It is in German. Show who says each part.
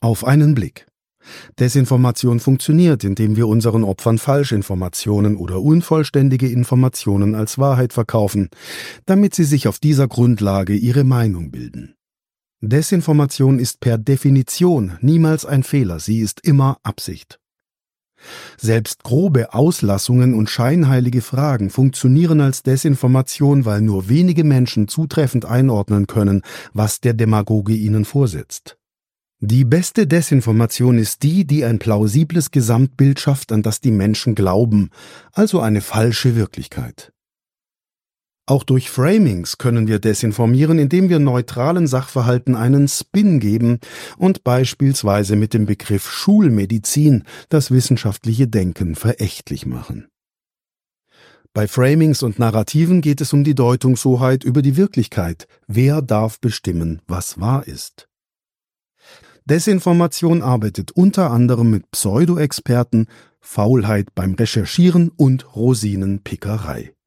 Speaker 1: Auf einen Blick. Desinformation funktioniert, indem wir unseren Opfern Falschinformationen oder unvollständige Informationen als Wahrheit verkaufen, damit sie sich auf dieser Grundlage ihre Meinung bilden. Desinformation ist per Definition niemals ein Fehler, sie ist immer Absicht. Selbst grobe Auslassungen und scheinheilige Fragen funktionieren als Desinformation, weil nur wenige Menschen zutreffend einordnen können, was der Demagoge ihnen vorsetzt. Die beste Desinformation ist die, die ein plausibles Gesamtbild schafft, an das die Menschen glauben, also eine falsche Wirklichkeit. Auch durch Framings können wir desinformieren, indem wir neutralen Sachverhalten einen Spin geben und beispielsweise mit dem Begriff Schulmedizin das wissenschaftliche Denken verächtlich machen. Bei Framings und Narrativen geht es um die Deutungshoheit über die Wirklichkeit. Wer darf bestimmen, was wahr ist? Desinformation arbeitet unter anderem mit Pseudo-Experten, Faulheit beim Recherchieren und Rosinenpickerei.